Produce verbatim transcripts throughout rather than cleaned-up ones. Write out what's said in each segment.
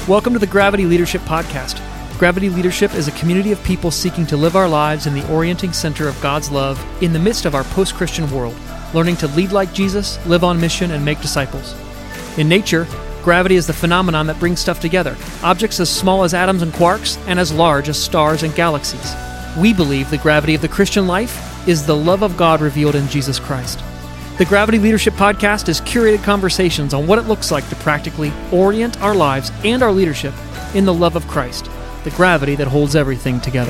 Welcome to the Gravity Leadership Podcast. Gravity Leadership is a community of people seeking to live our lives in the orienting center of God's love in the midst of our post-Christian world, learning to lead like Jesus, live on mission, and make disciples. In nature, gravity is the phenomenon that brings stuff together, objects as small as atoms and quarks, and as large as stars and galaxies. We believe the gravity of the Christian life is the love of God revealed in Jesus Christ. The Gravity Leadership Podcast is curated conversations on what it looks like to practically orient our lives and our leadership in the love of Christ, the gravity that holds everything together.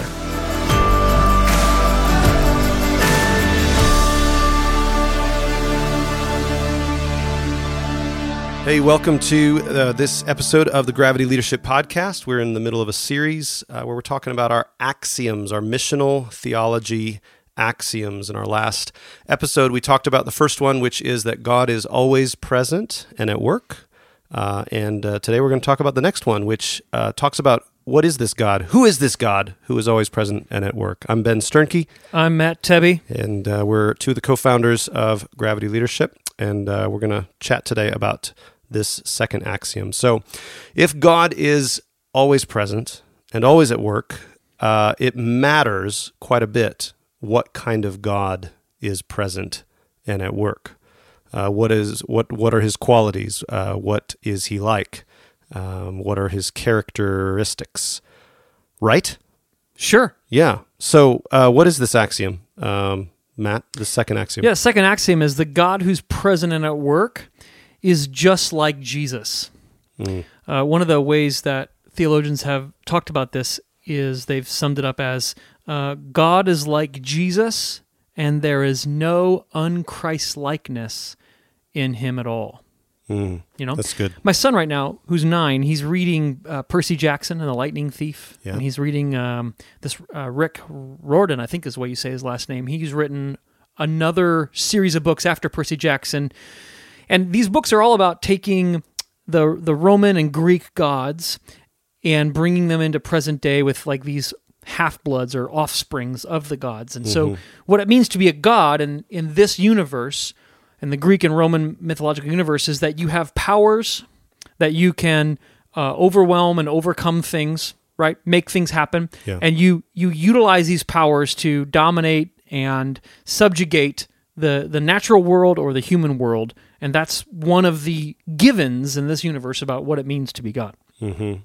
Hey, welcome to uh, this episode of the Gravity Leadership Podcast. We're in the middle of a series uh, where we're talking about our axioms, our missional theology axioms. In our last episode, we talked about the first one, which is that God is always present and at work. Uh, and uh, today we're going to talk about the next one, which uh, talks about what is this God? Who is this God who is always present and at work? I'm Ben Sternke. I'm Matt Tebbe. And uh, we're two of the co-founders of Gravity Leadership. And uh, we're going to chat today about this second axiom. So if God is always present and always at work, uh, it matters quite a bit what kind of God is present and at work. Uh, what is what? What are his qualities? Uh, what is he like? Um, what are his characteristics? Right? Sure. Yeah. So uh, what is this axiom, um, Matt? The second axiom. Yeah, the second axiom is the God who's present and at work is just like Jesus. Mm. Uh, one of the ways that theologians have talked about this is they've summed it up as uh, God is like Jesus, and there is no un-Christ-likeness in him at all. Mm, you know, that's good. My son right now, who's nine, he's reading uh, Percy Jackson and the Lightning Thief, yeah. and he's reading um, this uh, Rick Riordan, I think is the way you say his last name. He's written another series of books after Percy Jackson, and these books are all about taking the the Roman and Greek gods and bringing them into present day with like these half-bloods or offsprings of the gods. And mm-hmm. so what it means to be a god in, in this universe, in the Greek and Roman mythological universe, is that you have powers that you can uh, overwhelm and overcome things, right? Make things happen. Yeah. And you you utilize these powers to dominate and subjugate the, the natural world or the human world. And that's one of the givens in this universe about what it means to be God. Mm-hmm.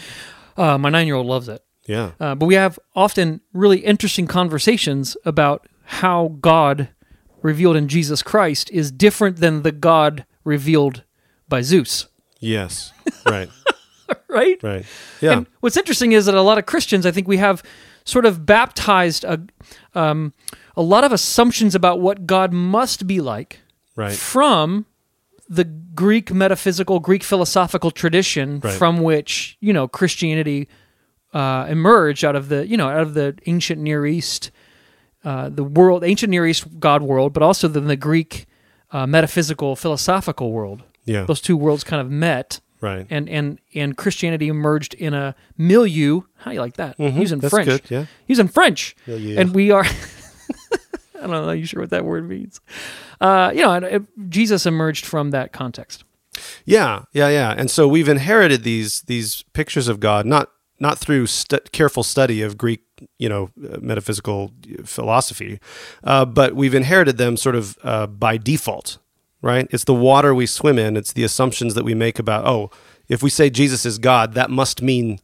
Uh, my nine-year-old loves it. Yeah. Uh, but we have often really interesting conversations about how God revealed in Jesus Christ is different than the God revealed by Zeus. Yes. Right. Right? Right. Yeah. And what's interesting is that a lot of Christians, I think we have sort of baptized a, um, a lot of assumptions about what God must be like right. from the Greek metaphysical, Greek philosophical tradition right. from which, you know, Christianity uh, emerged out of the, you know, out of the ancient Near East, uh, the world, ancient Near East God world, but also the, the Greek uh, metaphysical, philosophical world. Yeah. Those two worlds kind of met. Right. And and and Christianity emerged in a milieu. How do you like that? Mm-hmm. Using That's French. good, yeah. Using French. Milieu. And we are... I don't know. Are you sure what that word means? Uh, you know, it, it, Jesus emerged from that context. Yeah, yeah, yeah. And so we've inherited these these pictures of God, not not through stu- careful study of Greek, you know, metaphysical philosophy, uh, but we've inherited them sort of uh, by default, right? It's the water we swim in. It's the assumptions that we make about, oh, if we say Jesus is God, that must mean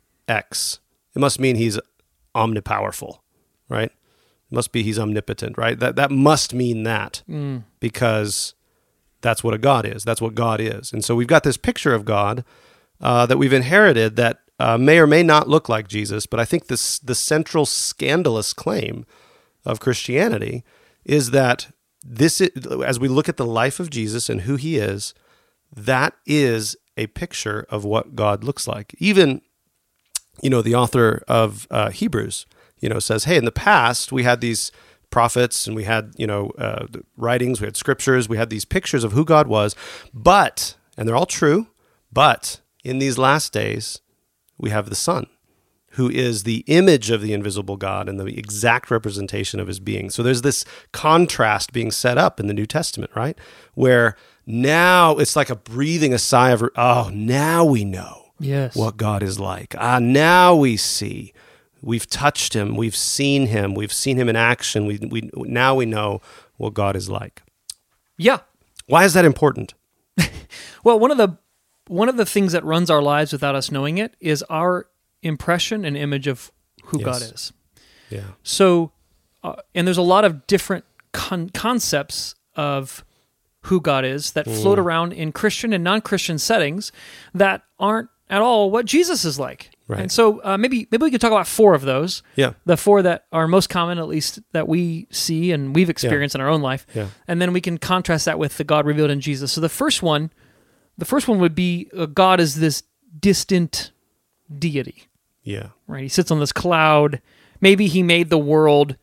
X. It must mean he's omnipowerful, right? Must be he's omnipotent, right? That that must mean that mm. because that's what a God is. That's what God is. And so we've got this picture of God uh, that we've inherited that uh, may or may not look like Jesus, but I think this the central scandalous claim of Christianity is that this, is, as we look at the life of Jesus and who he is, that is a picture of what God looks like. Even, you know, the author of uh, Hebrews, you know, says, hey, in the past, we had these prophets and we had, you know, uh, writings, we had scriptures, we had these pictures of who God was, but, and they're all true, but in these last days, we have the Son, who is the image of the invisible God and the exact representation of his being. So there's this contrast being set up in the New Testament, right? Where now it's like a breathing a sigh of, oh, now we know. Yes. what God is like. Ah, now we see. We've touched him. We've seen him. We've seen him in action. We, we now we know what God is like. Yeah. Why is that important? Well, one of the one of the things that runs our lives without us knowing it is our impression and image of who Yes. God is. Yeah. So, uh, and there's a lot of different con- concepts of who God is that float around in Christian and non-Christian settings that aren't at all what Jesus is like. Right. And so uh, maybe maybe we could talk about four of those. Yeah. The four that are most common, at least that we see and we've experienced in our own life. Yeah. And then we can contrast that with the God revealed in Jesus. So the first one, the first one would be uh, God is this distant deity. Yeah. Right? He sits on this cloud. Maybe he made the world,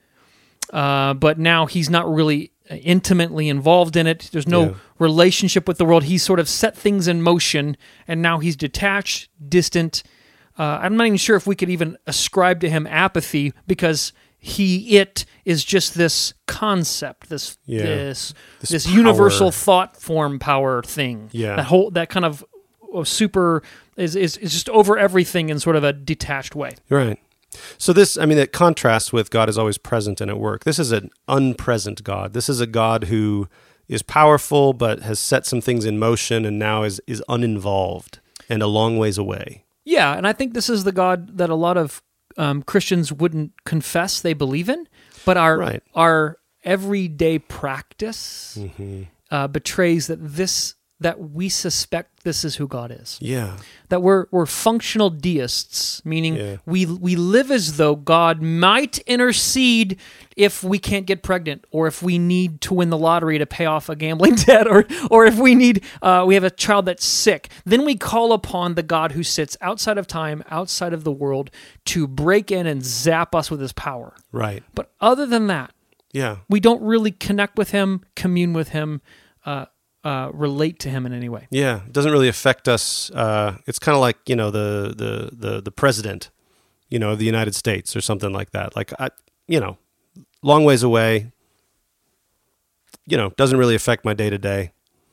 uh, but now he's not really intimately involved in it. There's no Yeah. relationship with the world. He's sort of set things in motion, and now he's detached, distant. Uh, I'm not even sure if we could even ascribe to him apathy, because he, it is just this concept, this Yeah. this This this power. universal thought form power thing. Yeah. That whole that kind of uh, super is, is is just over everything in sort of a detached way. Right. So this, I mean, it contrasts with God is always present and at work. This is an unpresent God. This is a God who is powerful, but has set some things in motion and now is, is uninvolved and a long ways away. Yeah, and I think this is the God that a lot of um, Christians wouldn't confess they believe in, but our Right. our everyday practice Mm-hmm. uh, betrays that this that we suspect this is who God is. Yeah. That we're we're functional deists, meaning Yeah. we we live as though God might intercede if we can't get pregnant, or if we need to win the lottery to pay off a gambling debt, or or if we need uh, we have a child that's sick. Then we call upon the God who sits outside of time, outside of the world, to break in and zap us with his power. Right. But other than that, Yeah. we don't really connect with him, commune with him, uh, uh, relate to him in any way. Yeah. It doesn't really affect us. Uh, it's kind of like, you know, the, the, the, the president, you know, of the United States or something like that. Like, I, you know, long ways away, you know, doesn't really affect my day to day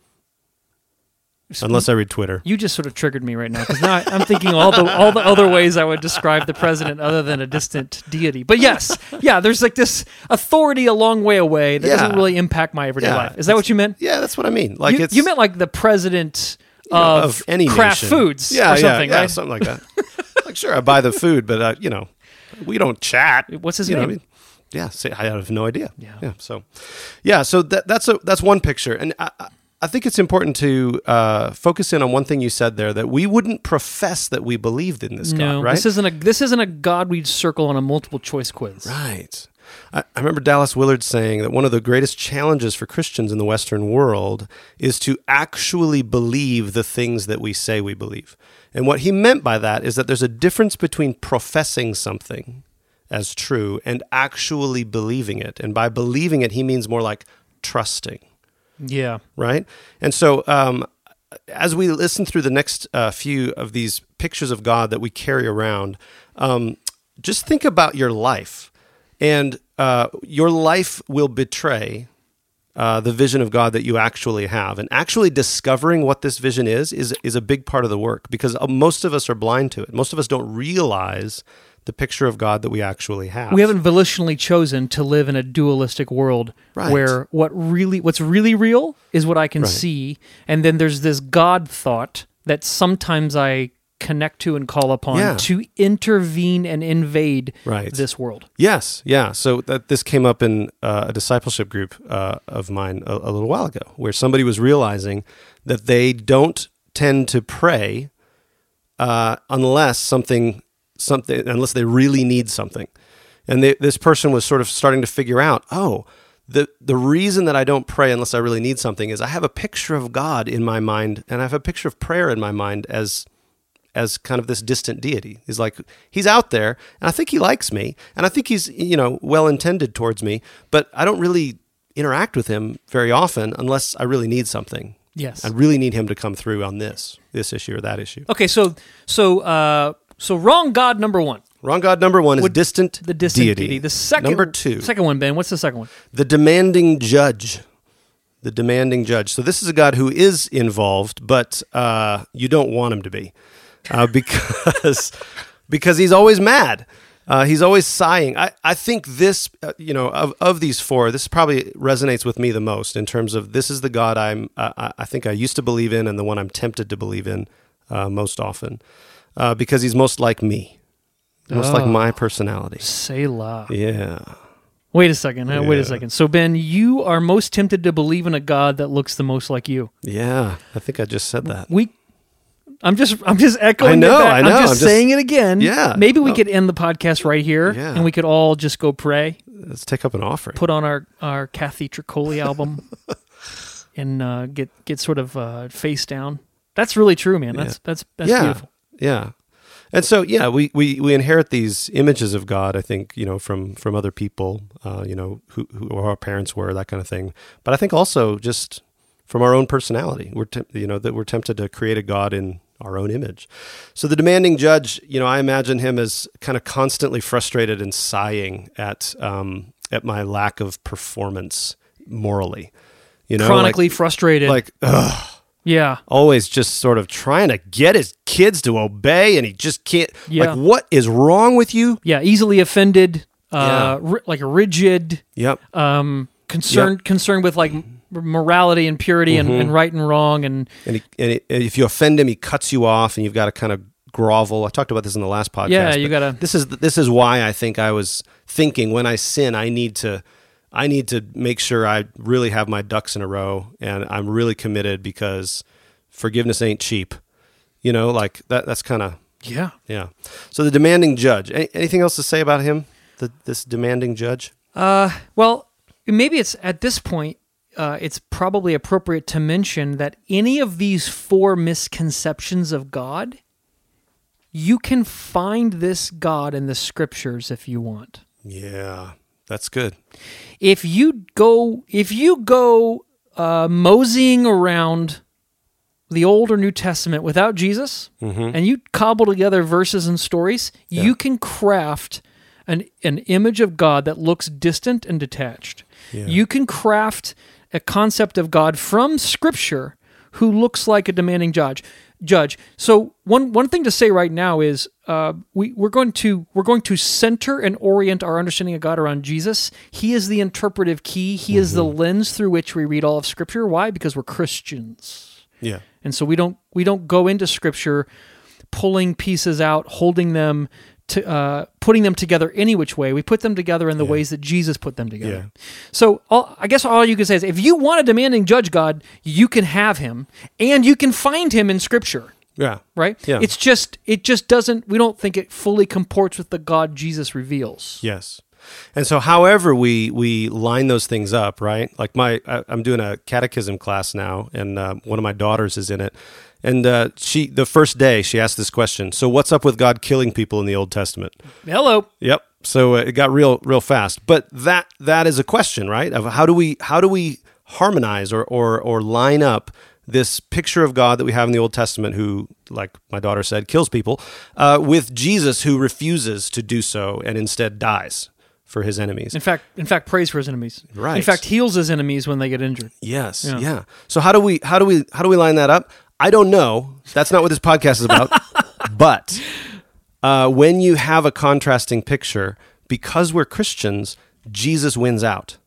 unless I read Twitter. You just sort of triggered me right now, because now I, I'm thinking all the all the other ways I would describe the president other than a distant deity. But yes, yeah, there's like this authority a long way away that Yeah. doesn't really impact my everyday Yeah. life. Is that what you meant? Yeah, that's what I mean. Like you, it's you meant like the president you know, of, any Kraft nation. Foods yeah, or something, yeah, yeah, right? something like that. Like, sure, I buy the food, but uh, you know, we don't chat. What's his you know name? what I mean? Yeah, say, I have no idea. Yeah. yeah. So, yeah, so that, that's a that's one picture, and I, I- I think it's important to uh, focus in on one thing you said there, that we wouldn't profess that we believed in this No, God, right? this isn't a this isn't a God we'd circle on a multiple choice quiz. Right. I, I remember Dallas Willard saying that one of the greatest challenges for Christians in the Western world is to actually believe the things that we say we believe. And what he meant by that is that there's a difference between professing something as true and actually believing it. And by believing it, he means more like trusting. Yeah. Right? And so um, as we listen through the next uh, few of these pictures of God that we carry around, um, just think about your life. And uh, your life will betray uh, the vision of God that you actually have. And actually discovering what this vision is, is, is a big part of the work, because uh, most of us are blind to it. Most of us don't realize the picture of God that we actually have. We haven't volitionally chosen to live in a dualistic world Right. where what really what's really real is what I can Right. see, and then there's this God thought that sometimes I connect to and call upon Yeah. to intervene and invade Right. this world. Yes, yeah. So that this came up in uh, a discipleship group uh, of mine a, a little while ago, where somebody was realizing that they don't tend to pray uh, unless something, something, unless they really need something. And they, this person was sort of starting to figure out, oh, the the reason that I don't pray unless I really need something is I have a picture of God in my mind, and I have a picture of prayer in my mind as as kind of this distant deity. He's like, he's out there, and I think he likes me, and I think he's, you know, well-intended towards me, but I don't really interact with him very often unless I really need something. Yes. I really need him to come through on this, this issue or that issue. Okay, so so uh, so wrong God number one. Wrong God number one is Would- distant The distant deity. deity. The second Number two, Second one, Ben. What's the second one? the demanding judge. The demanding judge. So this is a God who is involved, but uh, you don't want him to be. uh, because because he's always mad. Uh, he's always sighing. I, I think this, uh, you know, of, of these four, this probably resonates with me the most in terms of this is the God I'm, uh, I think I used to believe in and the one I'm tempted to believe in uh, most often uh, because he's most like me, most oh, like my personality. Selah. Yeah. Wait a second. Uh, Wait a Yeah. second. So, Ben, you are most tempted to believe in a God that looks the most like you. Yeah. I think I just said that. We... I'm just I'm just echoing I know, it back. I know. I'm just I'm just- saying it again. Yeah. Maybe we No. could end the podcast right here Yeah. and we could all just go pray, Let's take up an offering. put on our, our Kathy Tricoli album and uh, get get sort of uh, face down. That's really true, man. That's Yeah. that's that's yeah. beautiful. Yeah. And so, yeah, we, we, we inherit these images of God, I think, you know, from, from other people, uh, you know, who, who our parents were, that kind of thing. But I think also just from our own personality, we're, te- you know, that we're tempted to create a God in our own image. So the demanding judge, you know, I imagine him as kind of constantly frustrated and sighing at, um, at my lack of performance morally, you know, Chronically like, frustrated. like, ugh. yeah. Always just sort of trying to get his kids to obey, and he just can't. Yeah. Like, what is wrong with you? Yeah. Easily offended, uh, Yeah. ri- like rigid, Yep. um, concerned, concerned with like morality and purity and, and right and wrong. And And, he, and he, if you offend him, he cuts you off, and you've got to kind of grovel. I talked about this in the last podcast. Yeah, you but gotta- This is this is why I think I was thinking when I sin, I need to. I need to make sure I really have my ducks in a row, and I'm really committed because forgiveness ain't cheap. You know, like that. That's kind of. yeah. Yeah. So the demanding judge. Any, anything else to say about him? The, this demanding judge? Uh, well, maybe it's at this point, uh, it's probably appropriate to mention that any of these four misconceptions of God, you can find this God in the scriptures if you want. Yeah. That's good. If you go, if you go uh, moseying around the Old or New Testament without Jesus, and you cobble together verses and stories, you can craft an an image of God that looks distant and detached. Yeah. You can craft a concept of God from Scripture who looks like a demanding judge. Judge. So one one thing to say right now is uh, we we're going to we're going to center and orient our understanding of God around Jesus. He is the interpretive key. He is the lens through which we read all of Scripture. Why? Because we're Christians. Yeah. And so we don't we don't go into Scripture pulling pieces out, holding them, to uh, putting them together any which way. We put them together in the Yeah. ways that Jesus put them together. Yeah. So all, I guess all you can say is, if you want a demanding judge God, you can have him, and you can find him in Scripture. Yeah. Right? Yeah. It's just it just doesn't. We don't think it fully comports with the God Jesus reveals. Yes. And so however we we line those things up, right? Like my I, I'm doing a catechism class now, and uh, one of my daughters is in it. And uh, she the first day she asked this question. So what's up with God killing people in the Old Testament? Hello. Yep. So uh, it got real real fast. But that that is a question, right? Of how do we how do we harmonize or or or line up this picture of God that we have in the Old Testament, who, like my daughter said, kills people, uh, with Jesus, who refuses to do so and instead dies for his enemies. In fact, in fact, prays for his enemies. Right. In fact, heals his enemies when they get injured. Yes. Yeah. Yeah. So how do we how do we how do we line that up? I don't know. That's not what this podcast is about. But uh, when you have a contrasting picture, because we're Christians, Jesus wins out.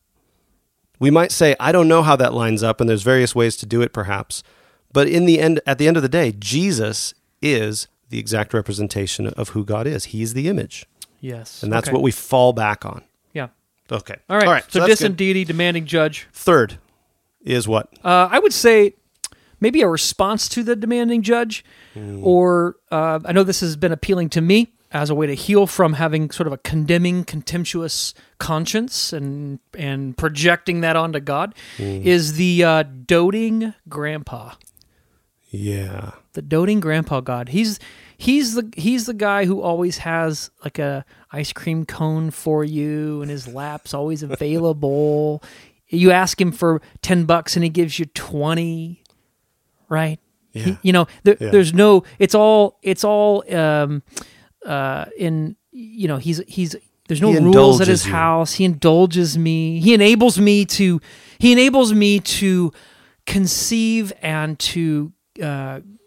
We might say, I don't know how that lines up, and there's various ways to do it, perhaps. But in the end, at the end of the day, Jesus is the exact representation of who God is. He's the image, Yes. and that's Okay. what we fall back on. Yeah. Okay. All right. So, that's distant good. deity, demanding judge. Third is what? Uh, I would say maybe a response to the demanding judge, or uh, I know this has been appealing to me as a way to heal from having sort of a condemning, contemptuous conscience and and projecting that onto God, is the uh, doting grandpa. Yeah. The doting grandpa God. He's he's the he's the guy who always has like a ice cream cone for you, and his lap's always available. You ask him for ten bucks and he gives you twenty, right? Yeah. He, you know, there, Yeah. there's no. It's all. It's all. Um, uh, in you know, he's he's. There's no He rules at his indulges you. house. He indulges me. He enables me to. He enables me to conceive and to uh,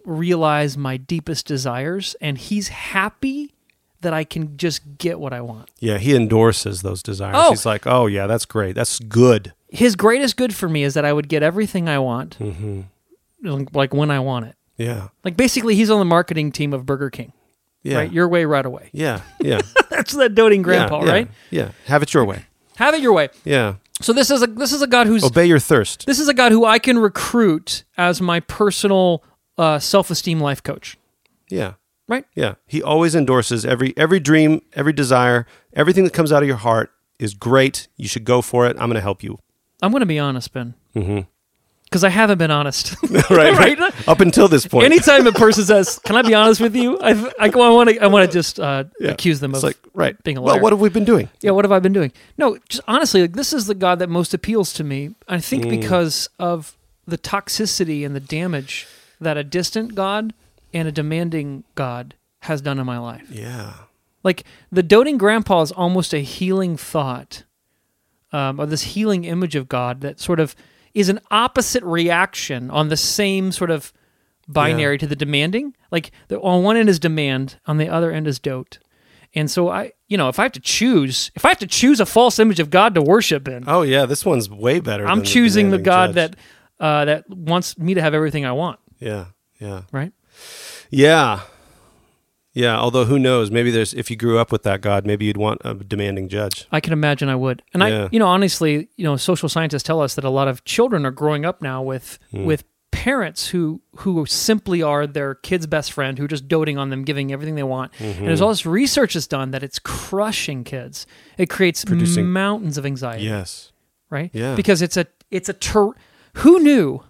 realize my deepest desires, and he's happy that I can just get what I want. Yeah, he endorses those desires. Oh. He's like, oh, yeah, that's great. That's good. His greatest good for me is that I would get everything I want, Mm-hmm. like when I want it. Yeah. Like basically, he's on the marketing team of Burger King. Yeah. Right? Your way, right away. Yeah. Yeah. That's that doting grandpa, yeah, yeah, right? Yeah. Have it your way. Have it your way. Yeah. So this is a this is a God who's Obey your thirst. this is a God who I can recruit as my personal uh, self-esteem life coach. Yeah. Right? Yeah. He always endorses every every dream, every desire, everything that comes out of your heart is great. You should go for it. I'm going to help you. I'm going to be honest, Ben. Mm-hmm. Because I haven't been honest. right, right. Up until this point. Anytime a person says, "Can I be honest with you?" I I want to I want to just uh, Yeah. accuse them It's of like, right. being a liar. Well, what have we been doing? Yeah, what have I been doing? No, just honestly, like this is the God that most appeals to me. I think Mm. because of the toxicity and the damage that a distant God and a demanding God has done in my life. Yeah. Like the doting grandpa is almost a healing thought, um, or this healing image of God that sort of is an opposite reaction on the same sort of binary Yeah. to the demanding. Like the, on one end is demand, on the other end is dote. And so I, you know, if I have to choose, if I have to choose a false image of God to worship in, Oh, yeah. This one's way better. I'm than choosing the demanding God judge. that uh, that wants me to have everything I want. Yeah. Yeah. Right? Yeah. Yeah. Although who knows? Maybe there's, if you grew up with that God, maybe you'd want a demanding judge. I can imagine I would. And Yeah. I, you know, honestly, you know, social scientists tell us that a lot of children are growing up now with Hmm. with parents who who simply are their kid's best friend, who are just doting on them, giving everything they want. Mm-hmm. And there's all this research that's done that it's crushing kids. It creates Producing- mountains of anxiety, Yes. right? Yeah. Because it's a it's a tyr- who knew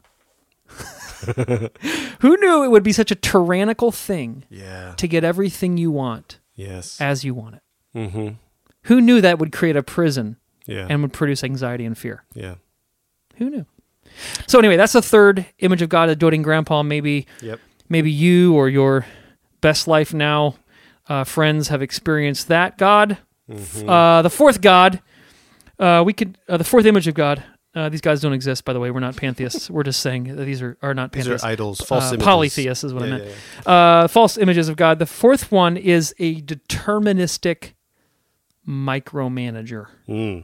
who knew it would be such a tyrannical thing Yeah. to get everything you want Yes. as you want it. Mm-hmm. Who knew that would create a prison Yeah. and would produce anxiety and fear? yeah. Who knew? So anyway, that's the third image of God, a doting grandpa. Maybe Yep. maybe you or your best life now uh, friends have experienced that God. Mm-hmm. Uh, the fourth God, uh, we could uh, the fourth image of God. Uh, these guys don't exist, by the way. We're not pantheists. We're just saying that these are, are not These pantheists. are idols, false uh, images. Polytheists is what I Yeah, meant. yeah, yeah. Uh, false images of God. The fourth one is a deterministic micromanager. Mm.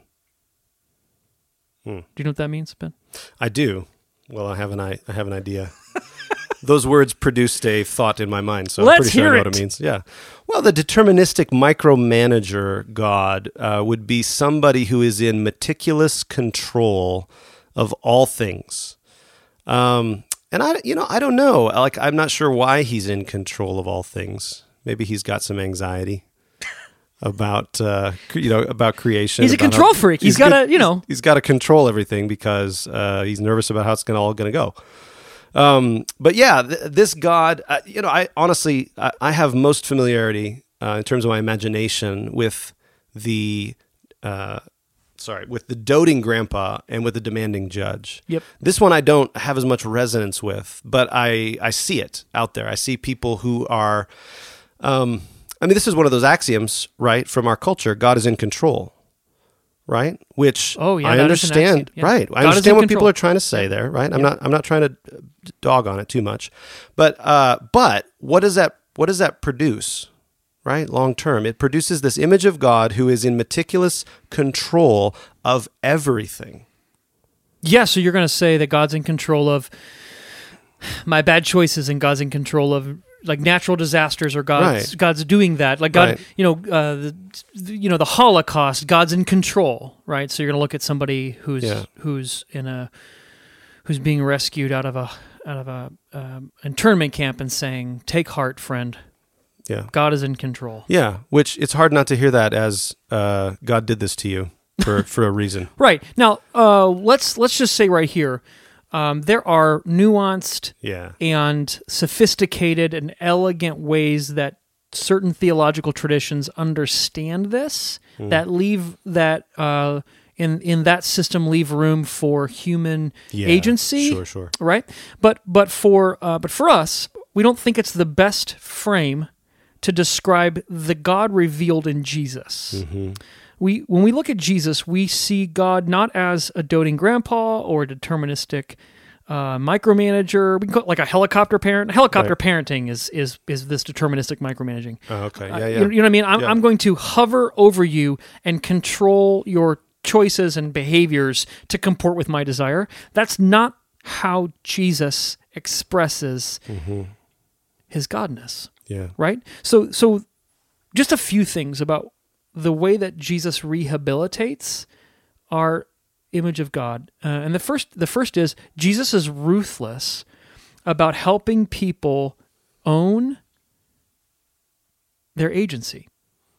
Do you know what that means, Ben? I do. Well, I have an I, I have an idea. Those words produced a thought in my mind, so Let's I'm pretty sure hear I know what it. it means. Yeah. Well, the deterministic micromanager God uh, would be somebody who is in meticulous control of all things. Um, and I, you know, I don't know. Like, I'm not sure why he's in control of all things. Maybe he's got some anxiety about, uh, cre- you know, about creation. He's a about control how- freak. He's gotta, good- you know. he's- he's got to control everything because uh, he's nervous about how it's gonna all going to go. Um, but yeah, th- this God, uh, you know, I honestly, I, I have most familiarity uh, in terms of my imagination with the, uh, sorry, with the doting grandpa and with the demanding judge. Yep. This one I don't have as much resonance with, but I, I see it out there. I see people who are, um, I mean, this is one of those axioms, right, from our culture. God is in control. Right, which Oh, yeah, I that is an understand. axiom, yeah. Right, God I is in understand what control. people are trying to say there. Right, I'm not. I'm not trying to dog on it too much, but uh, but what does that what does that produce? Right, long term, it produces this image of God who is in meticulous control of everything. Yeah, so you're going to say that God's in control of my bad choices, and God's in control of like natural disasters, or God's Right. God's doing that. Like God, Right. you know, uh, the, you know, the Holocaust. God's in control, right? So you're going to look at somebody who's Yeah. who's in a who's being rescued out of a out of a um, internment camp and saying, "Take heart, friend. Yeah, God is in control." yeah. Which it's hard not to hear that as uh, God did this to you for for a reason. Right now, uh, let's let's just say right here, um, there are nuanced Yeah, and sophisticated and elegant ways that certain theological traditions understand this, Hmm. that leave that uh, in in that system leave room for human yeah. agency, Sure, sure. right? But but for uh, but for us, we don't think it's the best frame to describe the God revealed in Jesus. Mm-hmm. We when we look at Jesus, we see God not as a doting grandpa or a deterministic uh, micromanager. We can call it like a helicopter parent. Helicopter Right. parenting is is is this deterministic micromanaging. Oh, okay. Uh, Yeah, you- yeah. You, know what I mean? I'm, Yeah. I'm going to hover over you and control your choices and behaviors to comport with my desire. That's not how Jesus expresses Mm-hmm. his godness, Yeah. right? So, so just a few things about the way that Jesus rehabilitates our image of God. Uh, and the first, the first is Jesus is ruthless about helping people own their agency.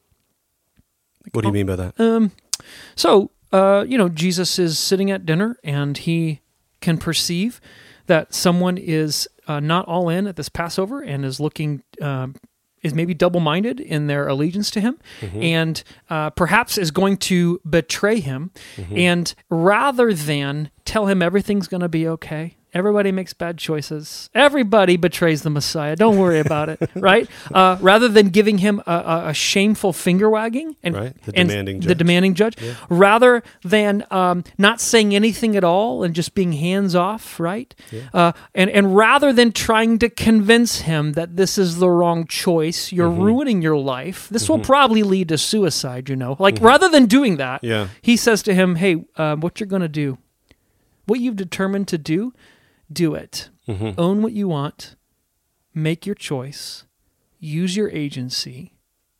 What do you mean by that? Um, so, uh, you know, Jesus is sitting at dinner and he can perceive that someone is uh, not all in at this Passover and is looking, um, is maybe double-minded in their allegiance to him, Mm-hmm. and uh, perhaps is going to betray him. Mm-hmm. And rather than tell him everything's going to be okay, everybody makes bad choices, everybody betrays the Messiah, don't worry about it, right? Uh, rather than giving him a, a, a shameful finger wagging and, Right, the and demanding the judge. demanding judge, rather than um, not saying anything at all and just being hands off, right? Uh, and, and rather than trying to convince him that this is the wrong choice, you're Mm-hmm. ruining your life, this will probably lead to suicide, you know? Like, rather than doing that, Yeah. he says to him, hey, uh, what you're going to do, what you've determined to do, do it. Mm-hmm. Own what you want. Make your choice. Use your agency.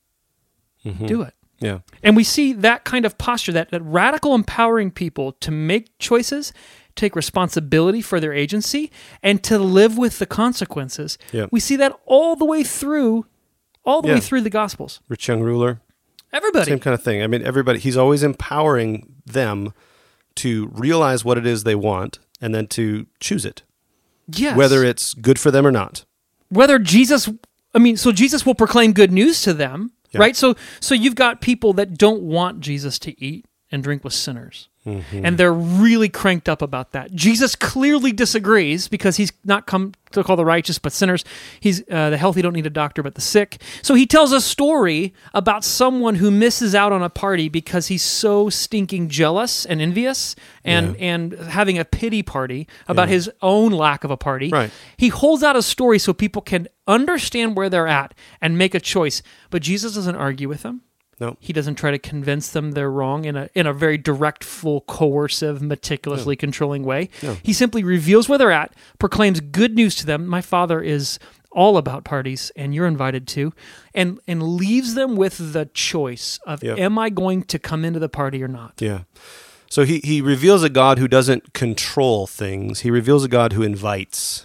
Mm-hmm. Do it. Yeah. And we see that kind of posture, that, that radical empowering people to make choices, take responsibility for their agency, and to live with the consequences. Yeah. We see that all the way through, all the Yeah. way through the Gospels. Rich young ruler. Everybody. Same kind of thing. I mean, everybody, he's always empowering them to realize what it is they want and then to choose it, Yes. whether it's good for them or not. Whether Jesus, I mean, so Jesus will proclaim good news to them, Yeah. right? So, so you've got people that don't want Jesus to eat and drink with sinners, Mm-hmm. and they're really cranked up about that. Jesus clearly disagrees because he's not come to call the righteous but sinners. He's uh, the healthy don't need a doctor but the sick. So he tells a story about someone who misses out on a party because he's so stinking jealous and envious and Yeah. and having a pity party about his own lack of a party. Right. He holds out a story so people can understand where they're at and make a choice. But Jesus doesn't argue with them. No. He doesn't try to convince them they're wrong in a in a very direct, full, coercive, meticulously controlling way. No. He simply reveals where they're at, proclaims good news to them. My Father is all about parties, and you're invited too, and and leaves them with the choice of, Yep. am I going to come into the party or not? Yeah. So he, he reveals a God who doesn't control things. He reveals a God who invites,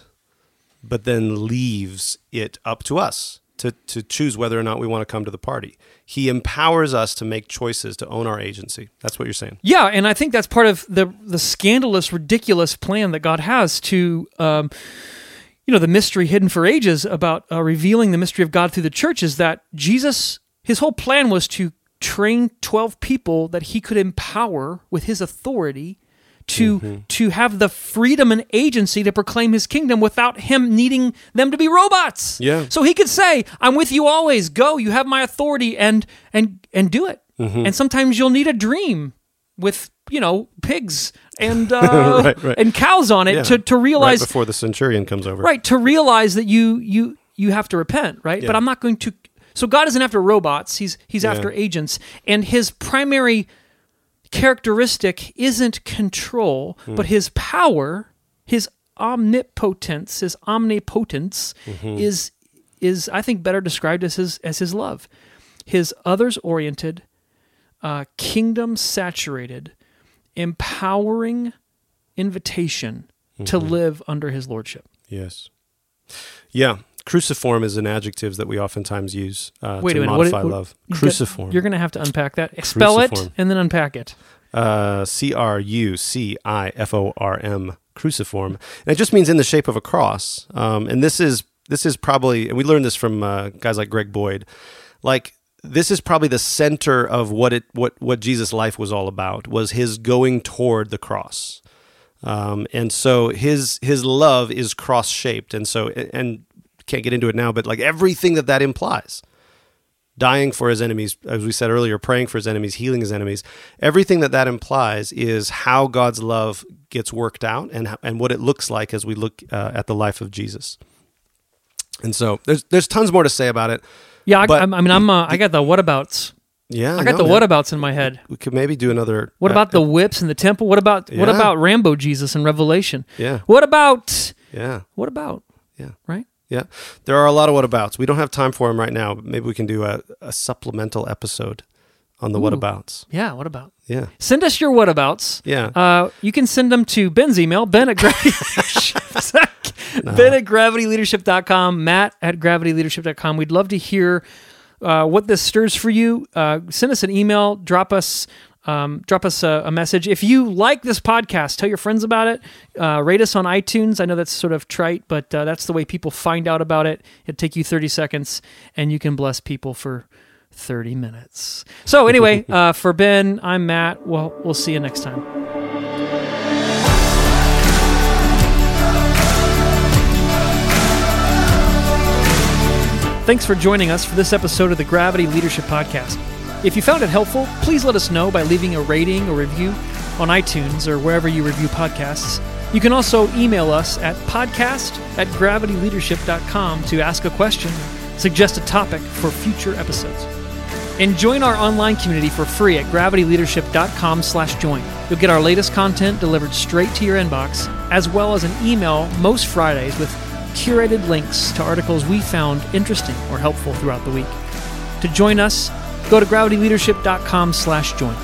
but then leaves it up to us to, to choose whether or not we want to come to the party. He empowers us to make choices, to own our agency. That's what you're saying. Yeah, and I think that's part of the the scandalous, ridiculous plan that God has to, um, you know, the mystery hidden for ages about uh, revealing the mystery of God through the church is that Jesus, his whole plan was to train twelve people that he could empower with his authority to Mm-hmm. to have the freedom and agency to proclaim his kingdom without him needing them to be robots. Yeah. So he could say, "I'm with you always. Go. You have my authority, and and and do it." Mm-hmm. And sometimes you'll need a dream with, you know, pigs and uh, Right, right. and cows on it Yeah. to to realize right before the centurion comes over. right to realize that you you you have to repent, right? Yeah. But I'm not going to. So God isn't after robots. He's he's Yeah. after agents, and his primary characteristic isn't control, Hmm. but his power, his omnipotence, his omnipotence Mm-hmm. is is I think better described as his as his love, his others oriented, uh, kingdom saturated, empowering invitation to Mm-hmm. live under his lordship. Yes. Yeah. Cruciform is an adjective that we oftentimes use uh, Wait to a minute, modify what- what- love. You got- Cruciform. You're going to have to unpack that. Spell it Cruciform. and then unpack it. Uh, C R U C I F O R M, cruciform. And it just means in the shape of a cross. Um, and this is this is probably, and we learned this from uh, guys like Greg Boyd, like this is probably the center of what it what what Jesus' life was all about, was his going toward the cross. Um, and so his his love is cross shaped, and so and can't get into it now, but like everything that that implies. Dying for his enemies, as we said earlier, praying for his enemies, healing his enemies. Everything that that implies is how God's love gets worked out and and what it looks like as we look uh, at the life of Jesus. And so there's there's tons more to say about it. Yeah, I, but, I mean, I'm uh, I got the whatabouts. Yeah, I got no, the man. whatabouts in my head. We could maybe do another. What about uh, the whips in the temple? What about yeah. what about Rambo Jesus in Revelation? Yeah. What about? Yeah. What about? Yeah. Right. Yeah. There are a lot of whatabouts. We don't have time for them right now. But maybe we can do a, a supplemental episode on the Ooh. whatabouts. Yeah. What about? Yeah. Send us your whatabouts. Yeah. Uh, you can send them to Ben's email, Ben at Gravity no. Ben at gravity leadership dot com, Matt at gravity leadership dot com. We'd love to hear uh, what this stirs for you. Uh, send us an email. Drop us um, drop us a, a message. If you like this podcast, tell your friends about it. Uh, rate us on iTunes. I know that's sort of trite, but uh, that's the way people find out about it. It'll take you thirty seconds, and you can bless people for thirty minutes. So anyway, uh, for Ben, I'm Matt. Well, we'll see you next time. Thanks for joining us for this episode of the Gravity Leadership Podcast. If you found it helpful, please let us know by leaving a rating or review on iTunes or wherever you review podcasts. You can also email us at podcast at gravity leadership dot com to ask a question, suggest a topic for future episodes. And join our online community for free at gravity leadership dot com slash join. You'll get our latest content delivered straight to your inbox, as well as an email most Fridays with curated links to articles we found interesting or helpful throughout the week. To join us, go to gravity leadership dot com slash join.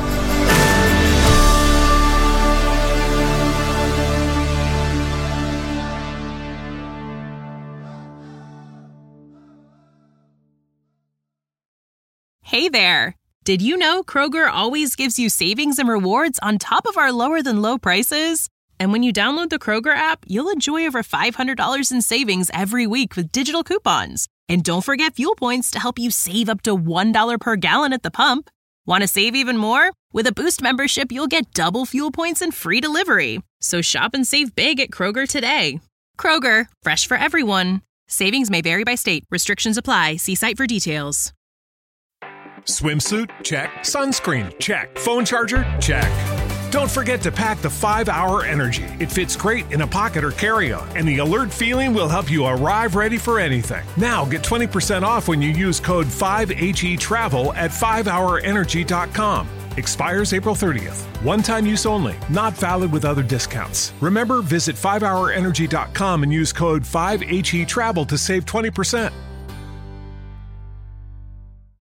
Hey there! Did you know Kroger always gives you savings and rewards on top of our lower than low prices? And when you download the Kroger app, you'll enjoy over five hundred dollars in savings every week with digital coupons. And don't forget fuel points to help you save up to one dollar per gallon at the pump. Want to save even more? With a Boost membership, you'll get double fuel points and free delivery. So shop and save big at Kroger today. Kroger, fresh for everyone. Savings may vary by state. Restrictions apply. See site for details. Swimsuit? Check. Sunscreen? Check. Phone charger? Check. Don't forget to pack the five hour Energy. It fits great in a pocket or carry-on, and the alert feeling will help you arrive ready for anything. Now get twenty percent off when you use code five H E travel at five hour energy dot com. Expires April thirtieth. One-time use only. Not valid with other discounts. Remember, visit five hour energy dot com and use code five H E travel to save twenty percent.